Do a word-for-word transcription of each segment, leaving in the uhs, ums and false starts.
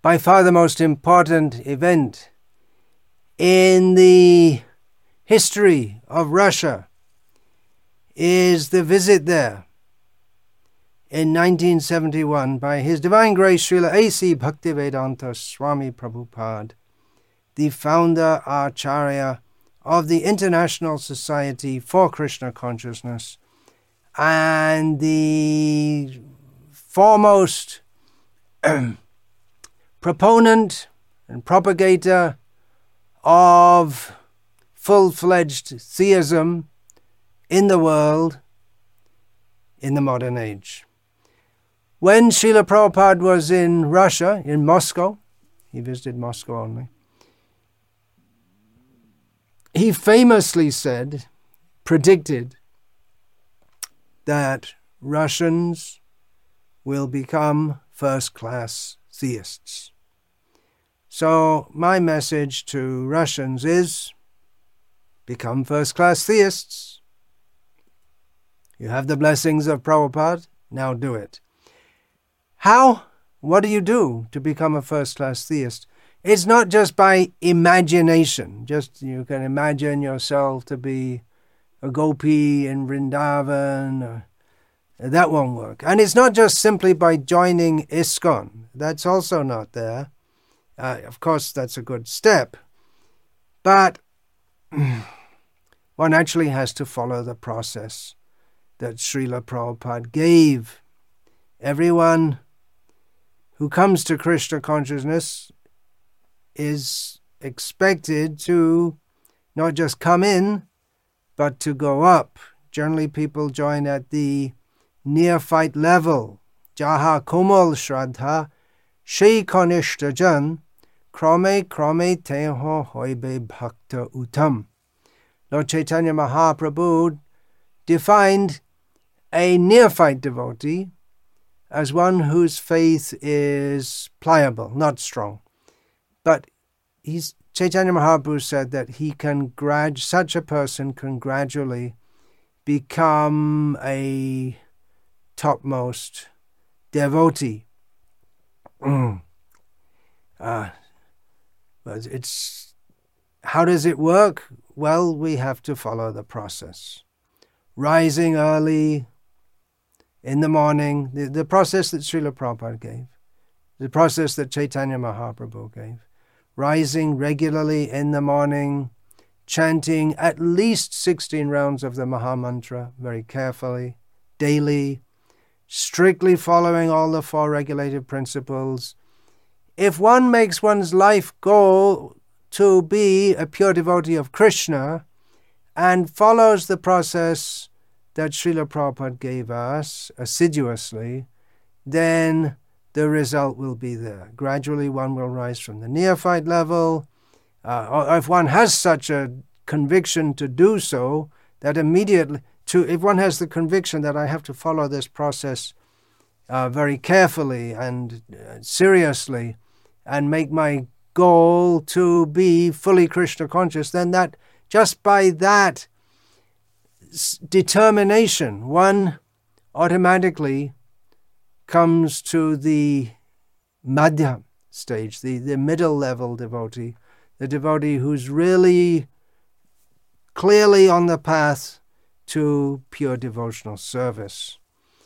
by far the most important event in the history of Russia is the visit there in nineteen seventy-one by His Divine Grace Srila A C Bhaktivedanta Swami Prabhupada, the founder Acharya of the International Society for Krishna Consciousness and the foremost proponent and propagator of full-fledged theism in the world in the modern age. When Srila Prabhupada was in Russia, in Moscow, he visited Moscow only, he famously said, predicted, that Russians will become first-class theists. So my message to Russians is, become first-class theists. You have the blessings of Prabhupada, now do it. How? What do you do to become a first-class theist? It's not just by imagination. Just you can imagine yourself to be a gopi in Vrindavan. Or, that won't work. And it's not just simply by joining ISKCON. That's also not there. Uh, of course, that's a good step. But one actually has to follow the process that Srila Prabhupada gave. Everyone who comes to Krishna consciousness is expected to not just come in, but to go up. Generally, people join at the neophyte level. Jaha komal shraddha, shei kanishta jan, krame krame teho hoibe bhakta uttam. Lord Chaitanya Mahaprabhu defined a neophyte devotee as one whose faith is pliable, not strong. But he's, Chaitanya Mahaprabhu said that he can grad, such a person can gradually become a topmost devotee. uh, but it's how does it work? Well, we have to follow the process. Rising early in the morning, the, the process that Srila Prabhupada gave, the process that Chaitanya Mahaprabhu gave. Rising regularly in the morning, chanting at least sixteen rounds of the Mahamantra very carefully, daily, strictly following all the four regulative principles. If one makes one's life goal to be a pure devotee of Krishna and follows the process that Srila Prabhupada gave us assiduously, then the result will be there. Gradually one will rise from the neophyte level. Uh, or if one has such a conviction to do so, that immediately, to if one has the conviction that I have to follow this process uh, very carefully and uh, seriously and make my goal to be fully Krishna conscious, then that just by that s- determination, one automatically comes to the madhya stage, the, the middle level devotee, the devotee who's really clearly on the path to pure devotional service.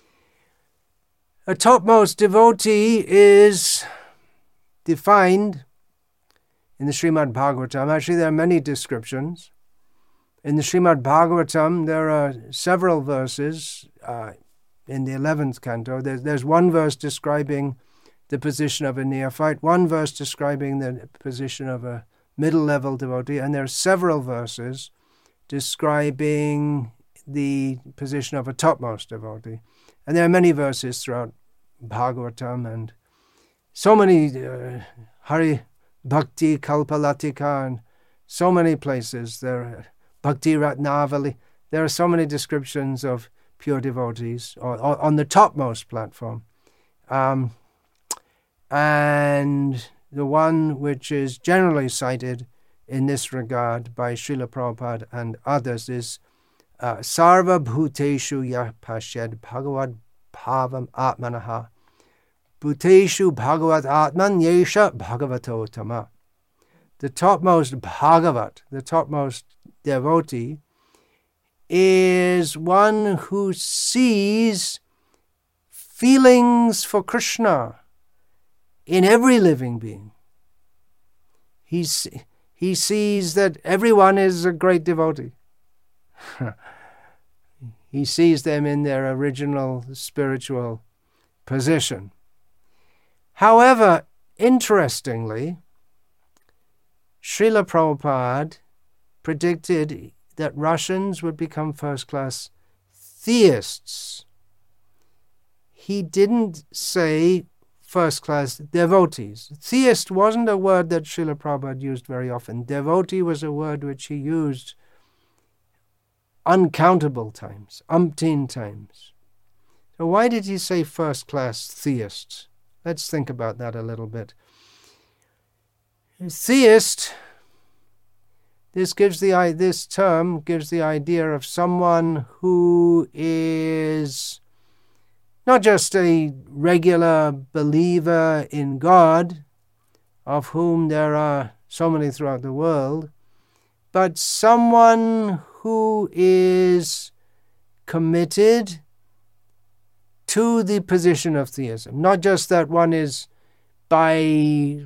A topmost devotee is defined in the Srimad Bhagavatam. Actually, there are many descriptions. In the Srimad Bhagavatam, there are several verses uh, in the eleventh canto. There's, there's one verse describing the position of a neophyte, one verse describing the position of a middle-level devotee, and there are several verses describing the position of a topmost devotee. And there are many verses throughout Bhagavatam, and so many uh, Hari Bhakti Kalpalatika, and so many places. There are Bhakti Ratnavali. There are so many descriptions of pure devotees or, or on the topmost platform. Um, and the one which is generally cited in this regard by Srila Prabhupada and others is uh, Sarva Bhuteshu Yah Pashyad Bhagavad Bhavam Atmanaha Bhuteshu Bhagavat Atman Yesha Bhagavatotama. The topmost Bhagavat, the topmost devotee, is one who sees feelings for Krishna in every living being. He's, he sees that everyone is a great devotee. He sees them in their original spiritual position. However, interestingly, Srila Prabhupada predicted that Russians would become first-class theists. He didn't say first-class devotees. Theist wasn't a word that Srila Prabhupada used very often. Devotee was a word which he used uncountable times, umpteen times. So why did he say first-class theists? Let's think about that a little bit. Theist, this gives the this term gives the idea of someone who is not just a regular believer in God, of whom there are so many throughout the world, but someone who is committed to the position of theism. Not just that one is by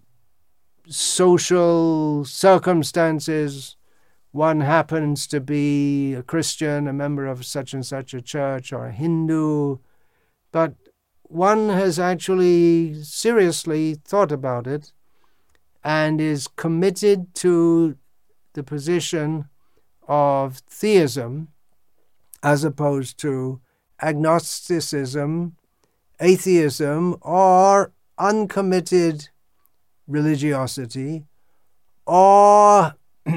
social circumstances, one happens to be a Christian, a member of such and such a church, or a Hindu, but one has actually seriously thought about it and is committed to the position of theism as opposed to agnosticism, atheism, or uncommitted religiosity, or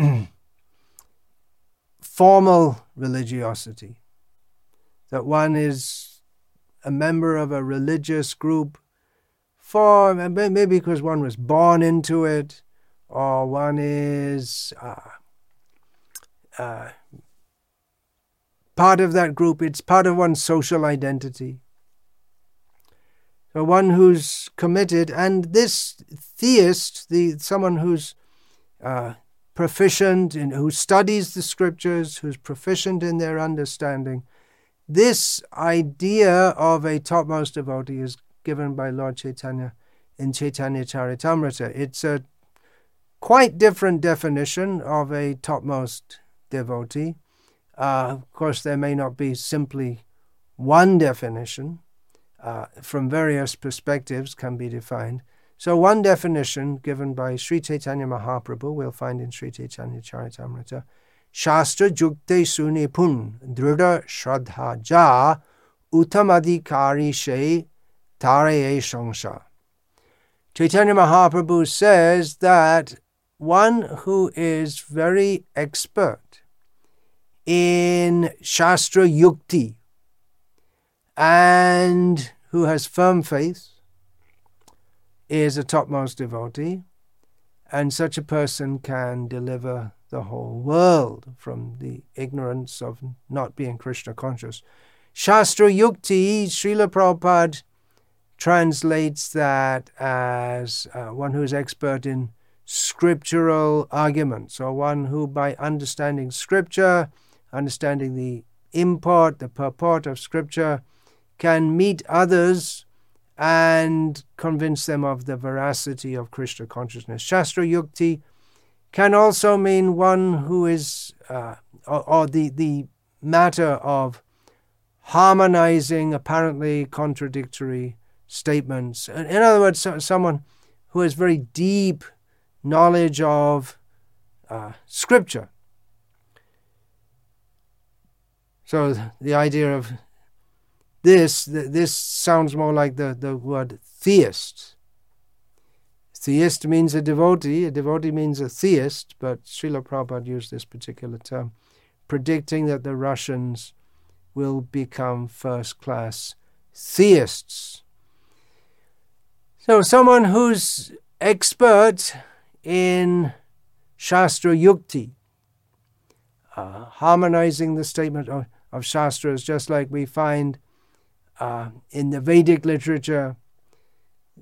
formal religiosity. That one is a member of a religious group for maybe because one was born into it, or one is uh, uh, part of that group. It's part of one's social identity. So one who's committed, and this theist, the someone who's uh, proficient, in, who studies the scriptures, who's proficient in their understanding, this idea of a topmost devotee is given by Lord Chaitanya in Chaitanya Charitamrita. It's a quite different definition of a topmost devotee. Uh, of course, there may not be simply one definition. Uh, from various perspectives can be defined. So one definition given by Sri Chaitanya Mahaprabhu we'll find in Sri Chaitanya Charitamrita. Shastra jukte sunipun drida shraddha ja utamadhikari she taraye shangsha. Chaitanya Mahaprabhu says that one who is very expert in Shastra Yukti and who has firm faith is a topmost devotee, and such a person can deliver the whole world from the ignorance of not being Krishna conscious. Shastra Yukti, Srila Prabhupada translates that as uh, one who is expert in scriptural arguments, or one who by understanding scripture, understanding the import, the purport of scripture, can meet others and convince them of the veracity of Krishna consciousness. Shastra Yukti can also mean one who is, uh, or, or the, the matter of harmonizing apparently contradictory statements. In other words, so, someone who has very deep knowledge of uh, scripture. So the idea of this, this sounds more like the, the word theist. Theist means a devotee, a devotee means a theist, but Srila Prabhupada used this particular term, predicting that the Russians will become first-class theists. So someone who's expert in Shastra Yukti, uh, harmonizing the statement of, of Shastras, just like we find uh, in the Vedic literature,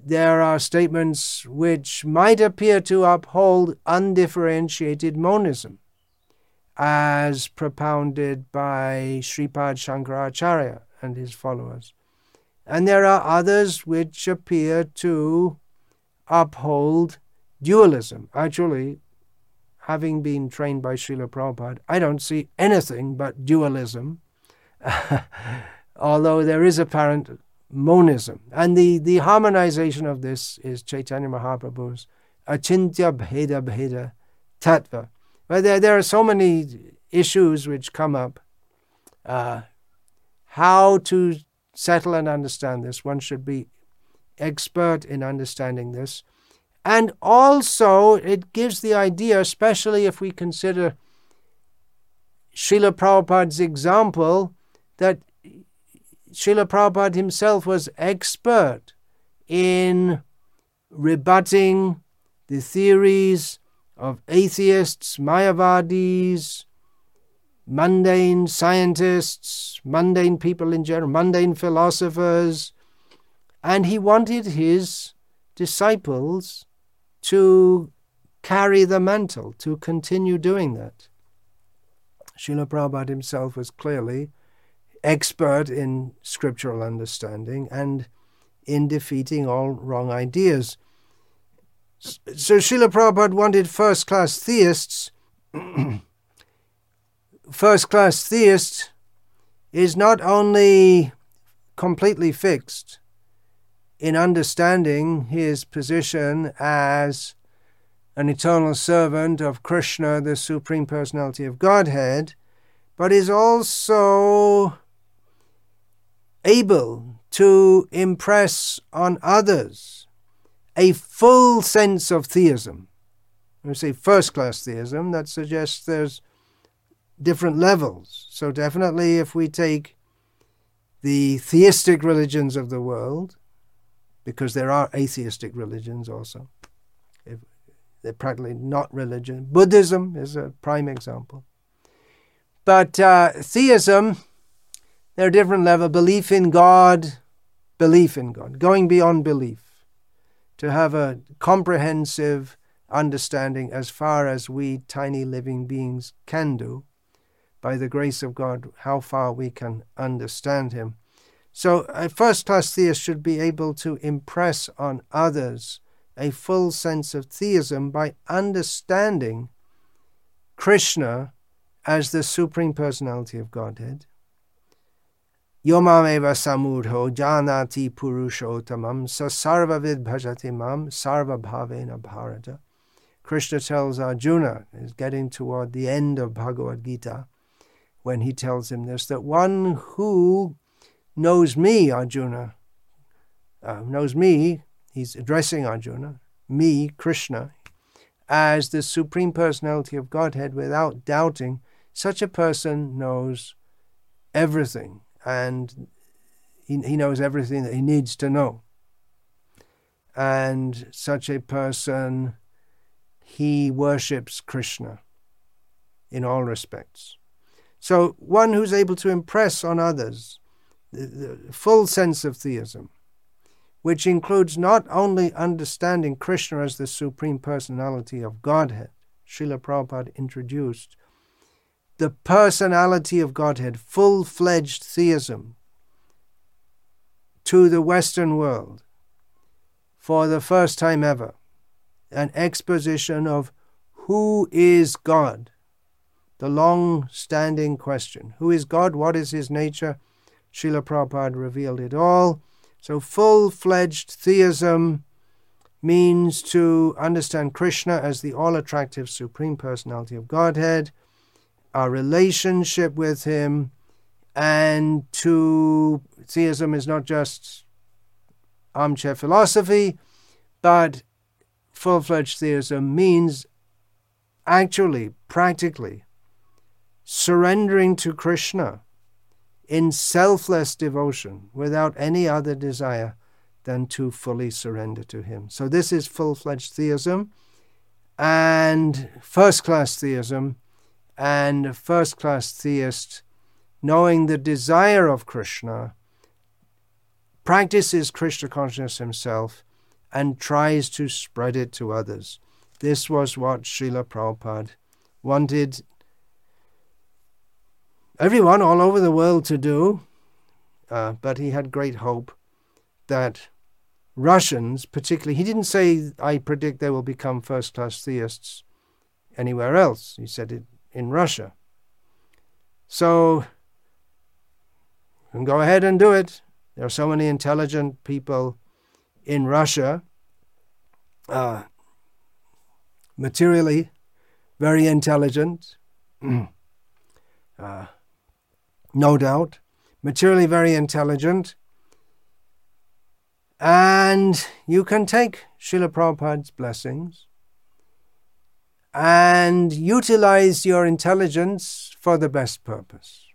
there are statements which might appear to uphold undifferentiated monism, as propounded by Sripad Shankaracharya and his followers. And there are others which appear to uphold dualism. Actually, having been trained by Srila Prabhupada, I don't see anything but dualism, although there is apparent monism. And the, the harmonization of this is Chaitanya Mahaprabhu's Achintya Bheda Bheda Tattva. But there, there are so many issues which come up. Uh, how to settle and understand this. One should be expert in understanding this. And also, it gives the idea, especially if we consider Srila Prabhupada's example, that Srila Prabhupada himself was expert in rebutting the theories of atheists, Mayavadis, mundane scientists, mundane people in general, mundane philosophers, and he wanted his disciples to carry the mantle, to continue doing that. Srila Prabhupada himself was clearly expert in scriptural understanding and in defeating all wrong ideas. So Srila Prabhupada wanted first-class theists. First-class theist is not only completely fixed in understanding his position as an eternal servant of Krishna, the Supreme Personality of Godhead, but is also able to impress on others a full sense of theism. When we say first-class theism, that suggests there's different levels. So definitely if we take the theistic religions of the world, because there are atheistic religions also, if they're practically not religion. Buddhism is a prime example. But uh, theism, there are different levels. Belief in God, belief in God, going beyond belief, to have a comprehensive understanding as far as we tiny living beings can do, by the grace of God, how far we can understand Him. So a first-class theist should be able to impress on others a full sense of theism by understanding Krishna as the Supreme Personality of Godhead. Yomameva samudho janati purushottamam sasarvavid bhajati mam sarva bhavena bharata. Krishna tells Arjuna, is getting toward the end of Bhagavad Gita, when he tells him this, that one who knows me, Arjuna, uh, knows me, he's addressing Arjuna, me, Krishna, as the Supreme Personality of Godhead without doubting, such a person knows everything, and he, he knows everything that he needs to know. And such a person, he worships Krishna in all respects. So one who's able to impress on others the, the full sense of theism, which includes not only understanding Krishna as the Supreme Personality of Godhead. Srila Prabhupada introduced the personality of Godhead, full-fledged theism, to the Western world for the first time ever. An exposition of who is God. The long-standing question. Who is God? What is His nature? Srila Prabhupada revealed it all. So full-fledged theism means to understand Krishna as the all-attractive Supreme Personality of Godhead, our relationship with Him, and to theism is not just armchair philosophy, but full-fledged theism means actually, practically, surrendering to Krishna in selfless devotion without any other desire than to fully surrender to Him. So this is full-fledged theism and first-class theism, and a first-class theist, knowing the desire of Krishna, practices Krishna consciousness himself and tries to spread it to others. This was what Srila Prabhupada wanted everyone all over the world to do, uh, but he had great hope that Russians, particularly, he didn't say, I predict they will become first-class theists anywhere else. He said it in Russia. So, you can go ahead and do it. There are so many intelligent people in Russia, uh, materially very intelligent, uh, no doubt, materially very intelligent, and you can take Srila Prabhupada's blessings and utilize your intelligence for the best purpose,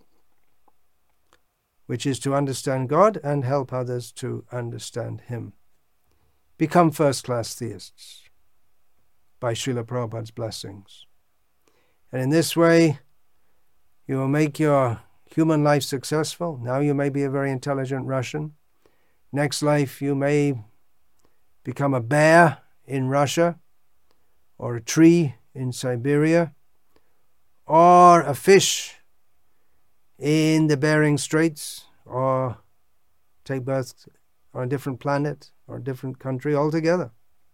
which is to understand God and help others to understand Him. Become first-class theists by Srila Prabhupada's blessings. And in this way, you will make your human life successful. Now you may be a very intelligent Russian. Next life you may become a bear in Russia, or a tree in Siberia, or a fish in the Bering Straits, or take birth on a different planet or a different country altogether.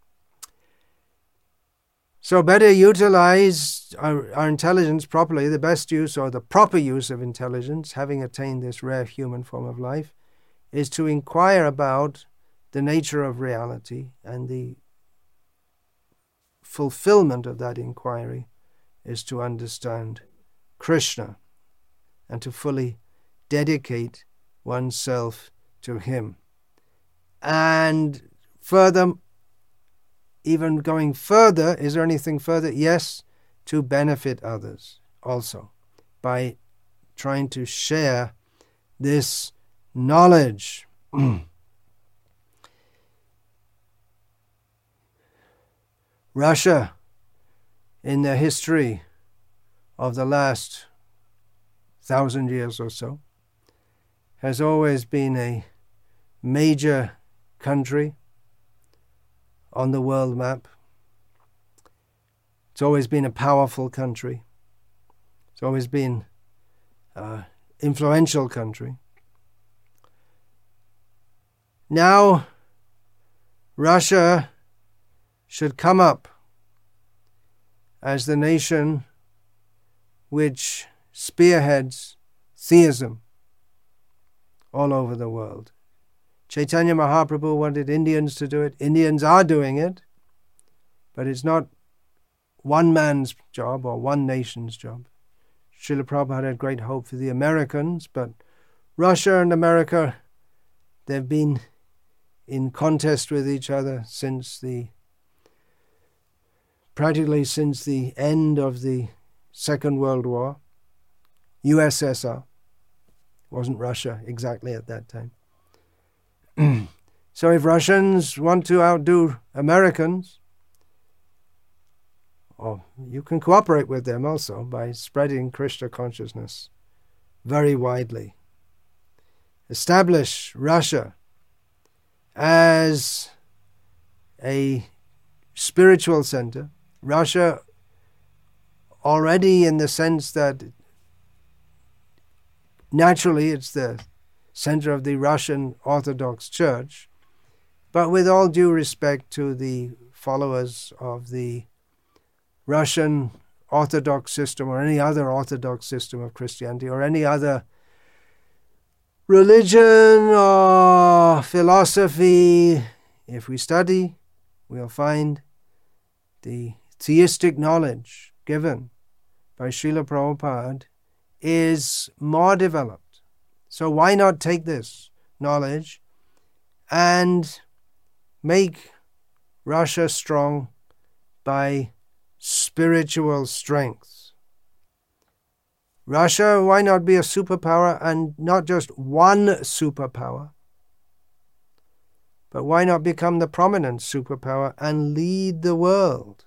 So better utilize our, our intelligence properly. The best use, or the proper use of intelligence, having attained this rare human form of life, is to inquire about the nature of reality, and the fulfillment of that inquiry is to understand Krishna and to fully dedicate oneself to Him. And further, even going further, is there anything further? Yes, to benefit others also by trying to share this knowledge. Russia, in the history of the last thousand years or so, has always been a major country on the world map. It's always been a powerful country. It's always been an influential country. Now, Russia should come up as the nation which spearheads theism all over the world. Chaitanya Mahaprabhu wanted Indians to do it. Indians are doing it, but it's not one man's job or one nation's job. Srila Prabhupada had great hope for the Americans, but Russia and America, they've been in contest with each other since the practically since the end of the Second World War. U S S R wasn't Russia exactly at that time. So if Russians want to outdo Americans, oh, you can cooperate with them also by spreading Krishna consciousness very widely. Establish Russia as a spiritual center. Russia already, in the sense that naturally it's the center of the Russian Orthodox Church, but with all due respect to the followers of the Russian Orthodox system or any other Orthodox system of Christianity or any other religion or philosophy, if we study, we'll find the theistic knowledge given by Srila Prabhupada is more developed. So why not take this knowledge and make Russia strong by spiritual strength? Russia, why not be a superpower, and not just one superpower, but why not become the prominent superpower and lead the world?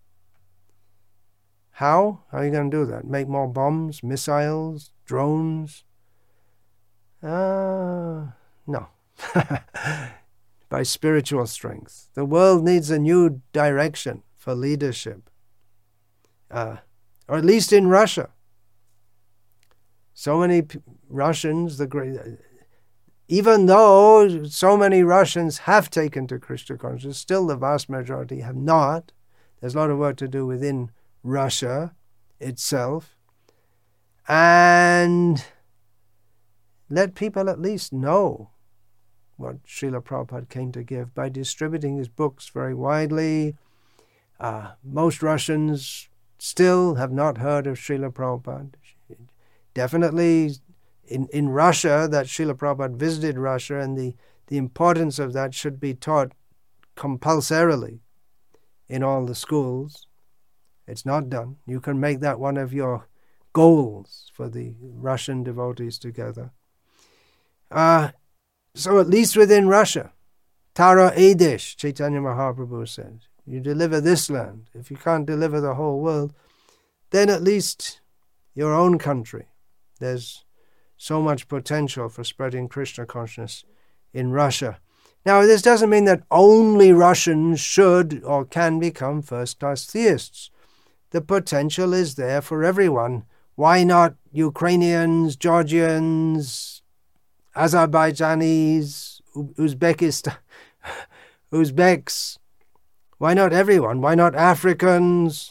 How? How are you going to do that? Make more bombs, missiles, drones? Uh, no. by spiritual strength. The world needs a new direction for leadership, uh, or at least in Russia. So many P- Russians, the great, even though so many Russians have taken to Krishna consciousness, still the vast majority have not. There's a lot of work to do within Russia itself. And let people at least know what Srila Prabhupada came to give by distributing his books very widely. Uh, most Russians still have not heard of Srila Prabhupada. Definitely in, in Russia, that Srila Prabhupada visited Russia, and the, the importance of that should be taught compulsorily in all the schools. It's not done. You can make that one of your goals for the Russian devotees together. Uh, so at least within Russia, Tara Edesh, Chaitanya Mahaprabhu said, you deliver this land. If you can't deliver the whole world, then at least your own country. There's so much potential for spreading Krishna consciousness in Russia. Now, this doesn't mean that only Russians should or can become first-class theists. The potential is there for everyone. Why not Ukrainians, Georgians, Azerbaijanis, Uzbekistan, Uzbeks? Why not everyone? Why not Africans?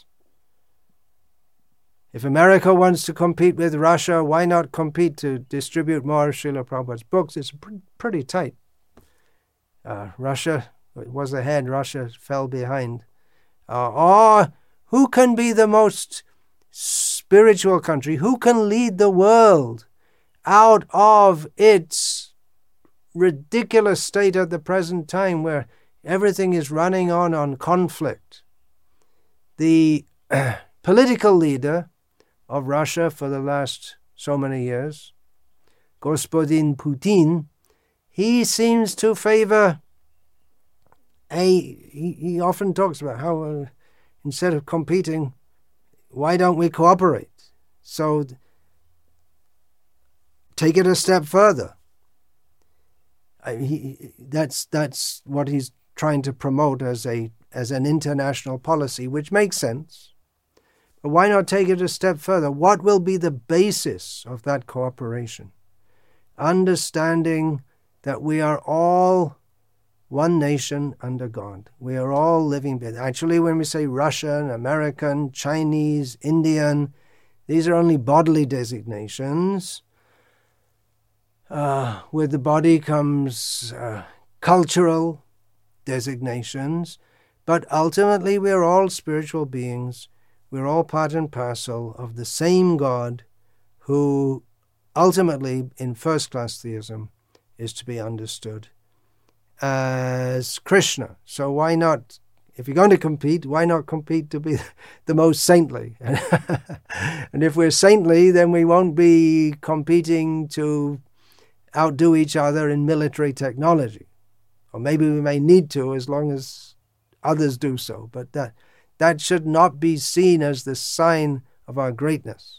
If America wants to compete with Russia, why not compete to distribute more of Srila Prabhupada's books? It's pr- pretty tight. Uh, Russia was ahead, Russia fell behind. Uh, or who can be the most spiritual country? Who can lead the world out of its ridiculous state at the present time where everything is running on on conflict? The uh, political leader of Russia for the last so many years, Gospodin Putin, he seems to favor a, he, he often talks about how uh, instead of competing, why don't we cooperate? So take it a step further. I, he, that's that's what he's trying to promote as a as an international policy, which makes sense. But why not take it a step further? What will be the basis of that cooperation? Understanding that we are all one nation under God. We are all living. Actually, when we say Russian, American, Chinese, Indian, these are only bodily designations. Uh, with the body comes uh, cultural designations, but ultimately we are all spiritual beings. We're all part and parcel of the same God who ultimately, in first-class theism, is to be understood as Krishna. So why not, if you're going to compete, why not compete to be the most saintly? And if we're saintly, then we won't be competing to outdo each other in military technology. Or maybe we may need to as long as others do so. But that that should not be seen as the sign of our greatness.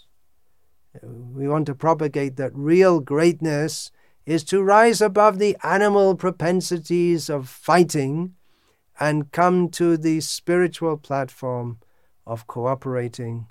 We want to propagate that real greatness is to rise above the animal propensities of fighting and come to the spiritual platform of cooperating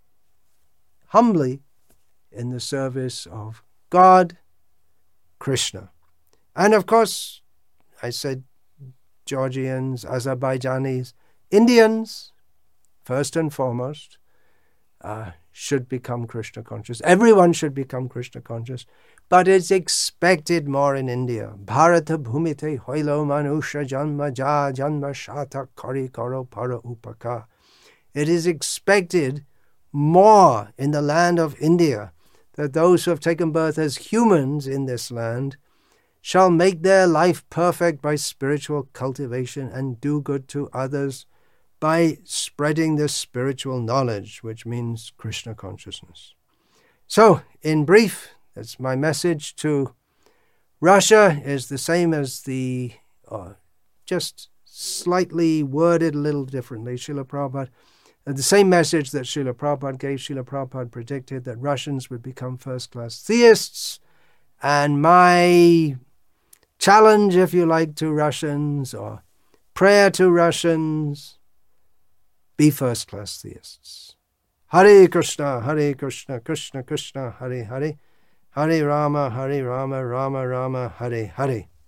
humbly in the service of God, Krishna. And of course, I said Georgians, Azerbaijanis, Indians, first and foremost, uh, should become Krishna conscious. Everyone should become Krishna conscious, but it's expected more in India. Bharata bhumite hoilo manusha janma ja janma shata kari karo para upaka. It is expected more in the land of India that those who have taken birth as humans in this land shall make their life perfect by spiritual cultivation and do good to others by spreading this spiritual knowledge, which means Krishna consciousness. So, in brief, that's my message to Russia, is the same as the, uh, just slightly worded a little differently, Srila Prabhupada. Uh, the same message that Srila Prabhupada gave. Srila Prabhupada predicted that Russians would become first-class theists, and my challenge, if you like, to Russians or prayer to Russians. Be first-class theists. Hare Krishna, Hare Krishna, Krishna Krishna, Hare Hare, Hare Rama, Hare Rama, Rama Rama, Hare Hare.